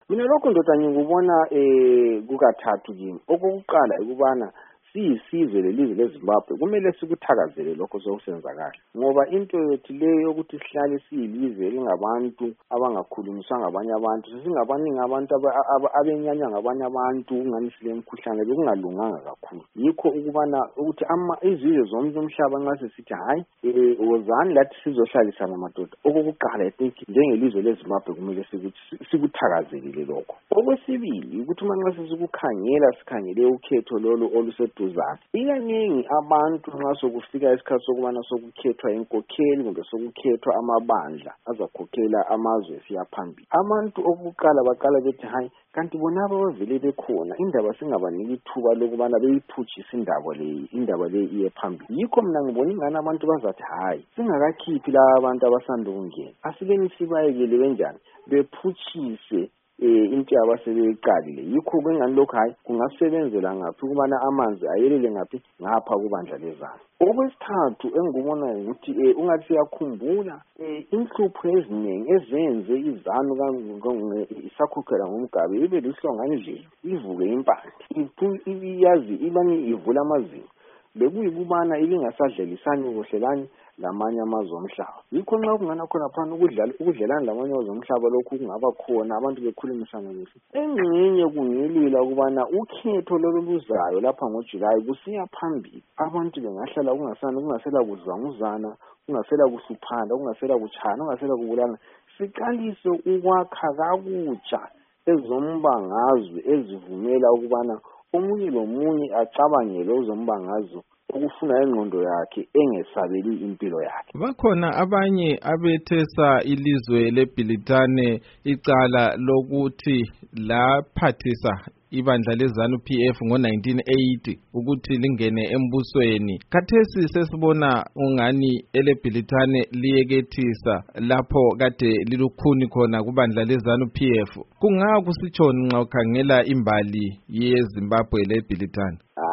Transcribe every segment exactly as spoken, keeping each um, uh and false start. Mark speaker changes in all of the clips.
Speaker 1: Mina lokho ndoda ngikubona eh kukathathu kimi. Okokuqala ukubana siyisizwe lelizwe leZimbabwe kumele sikuthakazele lokho sokusenzakala ngoba into yethu leyo yokuthi sihlale siyilizwe elingabantu abangakhulumiswa ngabanye abantu sisingabaningi abantu abenyanya ngabanye abantu ungani sile mkhuhlane bekungalunganga kakhulu yikho ukubana ukuthi ama izizwe zonke umhlaba nxa sesithi hayi eh wozani lathi sizohlalisana madoda okokuqala I think njengelizwe leZimbabwe kumele sikuthakazelele lokho okwesibili ukuthi manxa sesikukhangela sikhangele ukhetho lolo oluse ikaningi abantu nxa sokufika isikhathi sokubana sokukhethwa inkokheli kumbe sokukhethwa amabandla azakhokhela amazwe siyaphambili abantu okuqala baqala bethi hayi kanti bona abavele bekhona indaba singabaniki ithuba lokubana beyiphutshise indaba leyi indaba leyi iye phambili yikho mina ngibona ingane abantu bazathi hayi singakakhiphi la abantu abasanda ukungena asikeni sibayekele benjani bephutshise eh into yabasebeqalile yikho kwengani lokho hayi kungasebenzela ngaphi kubana amanzi ayelele ngaphi ngapha kubandla lezana okwesithathu engikubona ukuthi eh ungathi siyakhumbula eh inhlupho eziningi ezenze izanu isakhokhela ngomgabe ibe lihlonga nje ivuke impande iyazi ibani ivula amazinyo bekuyikubana ibingasadlelisani kuhlelani lamanye amazwe omhlaba yikho nxa kungana khona phana ukudlala ukudlelana lamanye amazwe omhlaba lokhu kungaba khona abantu bekhulumisana kuhle engcenye kungilila ukubana ukhetho loluzayo lapha ngoJuly kusiya phambili abantu bengahlala kungasana kungasela kuzwanguzana kungasela kuhluphana kungasela kuchana kungasela kubulana siqalise ukwakha kakutsha ezombangazwe ezivumela ukubana omunye lomunye acabangele uzombangazwe ukufuna ingqondo yakhe engesabeli impilo yakhe
Speaker 2: bakhona abanye abethesa ilizwe leBritane icala lokuthi laphathisa ibandla leZANU P F ngo nineteen eighty ukuthi lingene embusweni khathesi sesibona ungani eleBritane liyekethisa lapho kade lilukhuni khona kubandla leZANU P F kunga kusitshoni nxa ukhangela imbali yeZimbabwe leBritane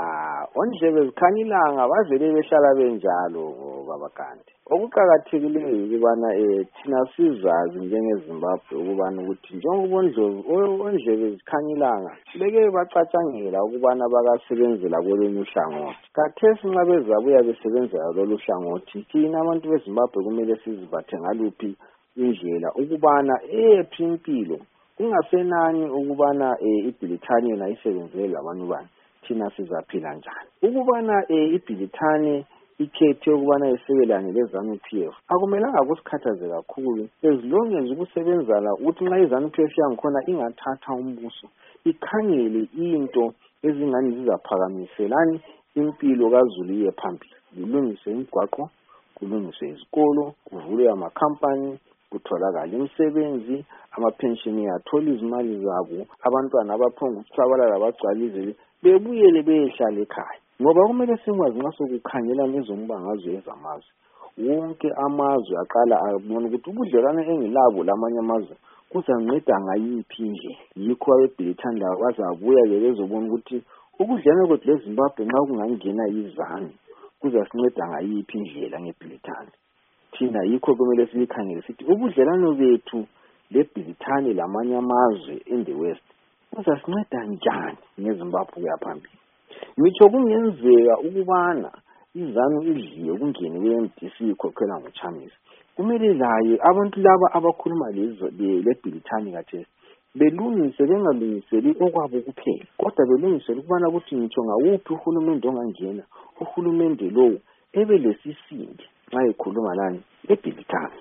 Speaker 1: ondlebe zikhanyilanga bavele behlala benjalo babakandi okuqhakathekileyo ukubana eh thina sizazi njengeZimbabwe ukubana ukuthi njengoba ondlovu ondlebe zikhanyilanga beke bacatshangela ukubana bakasebenzela kwelinye uhlangothi kathesi nxa bezabuya besebenzela lolu hlangothi thina abantu beZimbabwe kumele sizibathe ngaluphi indlela ukubana ephi impilo kungasenani ukubana iBritane yona isebenzele labantu bani thina sizaphila njani ukubana eh iBritane ikhethe ukubana isebelane leZANU P F akumelanga kusikhathaze kakhulu ezilonge ukusebenzala ukuthi nxa iZANU P F yangikhona ingathatha umbuso ikhangele into ezingani zizaphakamiselani impilo kaZulu iye phambili kulungiswe imigwaqo kulungiswe izikolo kuvulwe amakhampani kutholakala imisebenzi amapension athola izimali zabo abantwana abaphonga ukuhlabalala abagcwalize bebuyele behlala ekhaya ngoba kumele sikwazi nxa sokukhangela nezombangazwe ezamazwe wonke amazwe aqala abona ukuthi ubudlelwane engilabo lamanye amazwe kuzanceda ngayiphi indlela yikho abeBritane labo bazabuya bezobona ukuthi ubudlelwane kwethu leZimbabwe nxa kungangena izanu kuzasinceda ngayiphi indlela ngeBritane thina yikho kumele sikhangele sithi ubudlelwane bethu leBritane lamanye amazwe in the west kuzasinceda njani ngeZimbabwe yaphambili ngitsho kungenzeka ukubana izanu idliwe kungene kwe-M D C ikhokhela ngoChamisa kumele laye abantu laba abakhuluma lezo leBritane kathesi belungise bengalungiseli okwabo kuphela kodwa belungisele ukubana ukuthi ngitsho ngawuphi uhulumende ongangena uhulumende lowo ebe lesisindi nxa ekhuluma lani leBritane